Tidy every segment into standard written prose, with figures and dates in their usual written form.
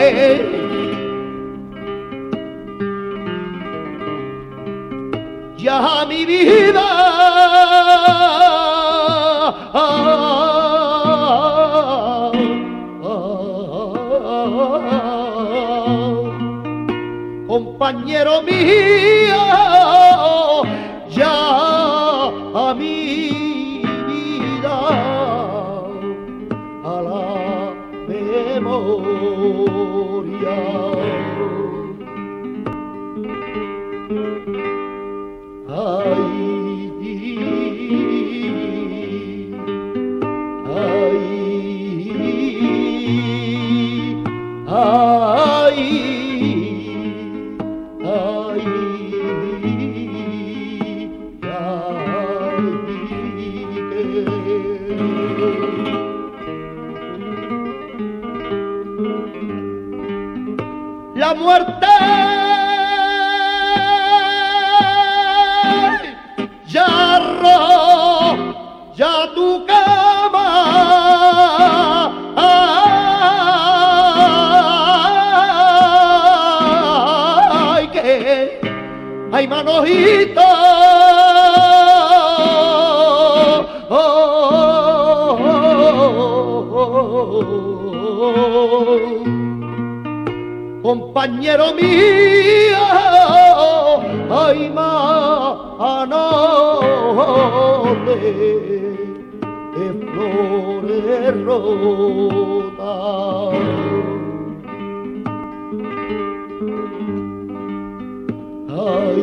ya mi vida compañero mío, ya a mi vida a la memoria. La muerte ya tu cama, ay que ay manojito, compañero mío, ay de flores rotas. Ay,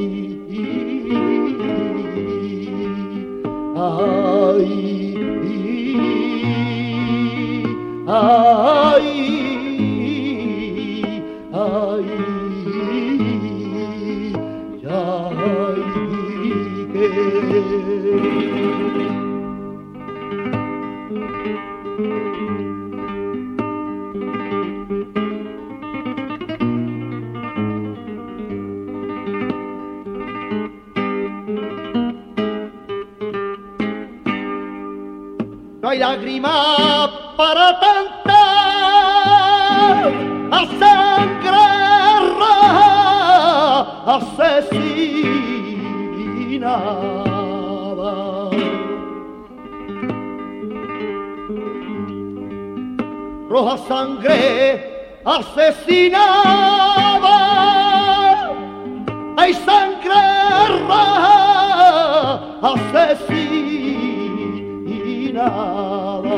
no hay lágrima para tanta a sangre asesinada. Roja sangre asesinada, hay sangre roja asesinada.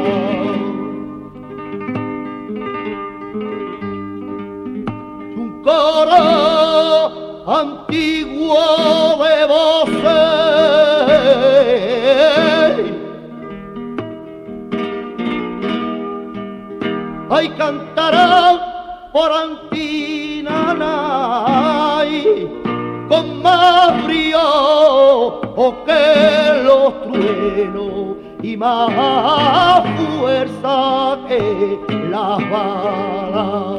Un coro antiguo de voces, ay cantarán por Antinanay con más brío que los truenos y más fuerza que las balas.